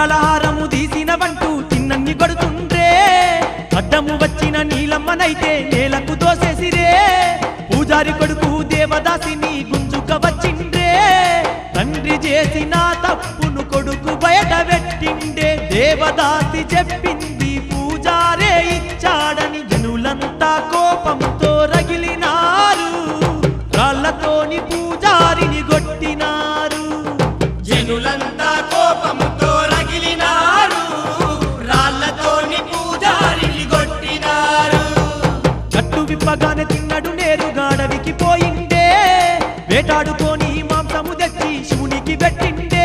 వజ్రాల హారము తీసినవంటూ తిన్నన్ని కొడుతుండ్రే అడ్డము వచ్చిన నీలమ్మనైతే నేలకు దోసేసిరే పూజారి కొడుకు దేవదాసిని గుంజుక వచ్చిండ్రే తండ్రి చేసిన తప్పును కొడుకు బయట పెట్టిండే దేవదాసి చెప్పింది పూజారే ఇచ్చాడని జనులంతా కోపంతో రగిలినారు రాళ్లతోని పూజారిని కొట్టినారు జనులంతా కోపముతో రగిలినారు రాళ్లతోని పూజారిని కొట్టినారు కట్టు విప్పగానే తిన్నడు నేరుగాడవికి పోయిండే వేటాడుకొని మాంసము తెచ్చి శివునికి పెట్టిండే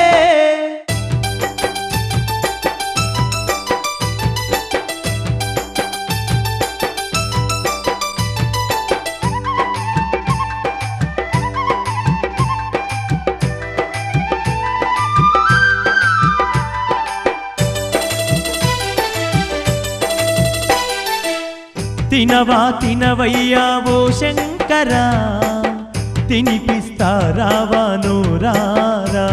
తినవా తినవయ్యా ఓ శంకరా తినిపిస్తారావా నోరారా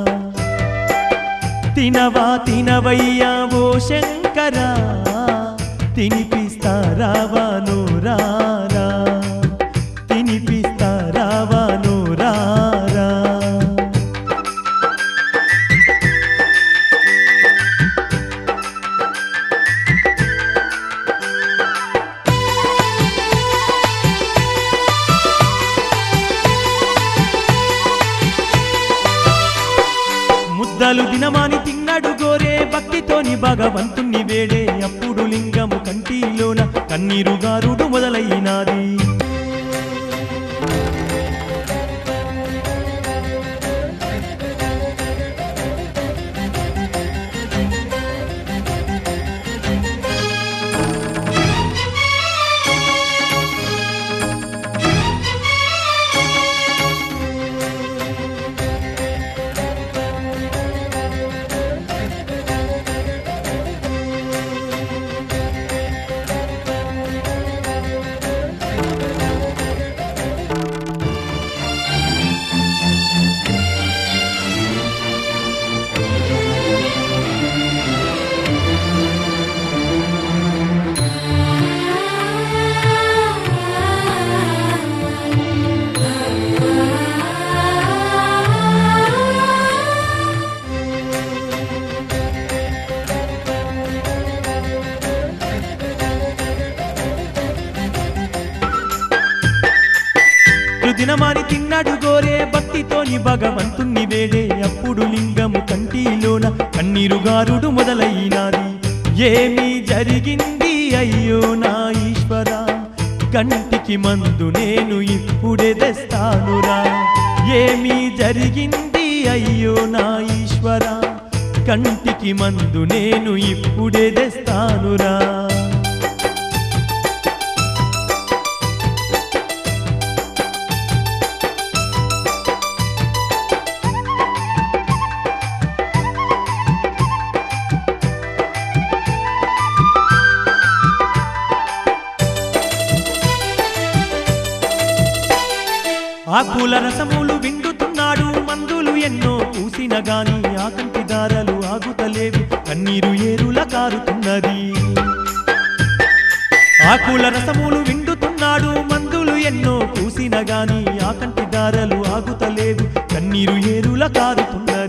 తినవా తినవయ్యా ఓ శంకరా తినిపిస్తారావా నోరారా తినిపిస్తారావా నోరారా ముద్దలు దినమాని తిన్నాడు గోరే భక్తితోని భగవంతుణ్ణి వేడే అప్పుడు లింగము కంటిలోన కన్నీరుగారుడు మొదలైనాది దినమాని తిన్నాడు గోరే భక్తితోని భగవంతుణ్ణి వేడే అప్పుడు లింగము కంటిలోన కన్నీరుగారుడు మొదలైనాది ఏమి జరిగింది అయ్యో నా ఈశ్వరా కంటికి మందు నేను ఇప్పుడే తెస్తానురా ఏమి జరిగింది అయ్యో నా ఈశ్వరా కంటికి మందు నేను ఇప్పుడే తెస్తానురా ఆకుల రసములు విండుతున్నాడు మందులు ఎన్నో పూసిన గాని ఆ కంటి దారలు ఆగుతలేవి కన్నీరు ఏరుల కారుతున్నది ఆకుల రసములు విండుతున్నాడు మందులు ఎన్నో పూసిన గాని ఆ కంటి దారలు ఆగుతలేవి కన్నీరు ఏరుల కారుతున్నది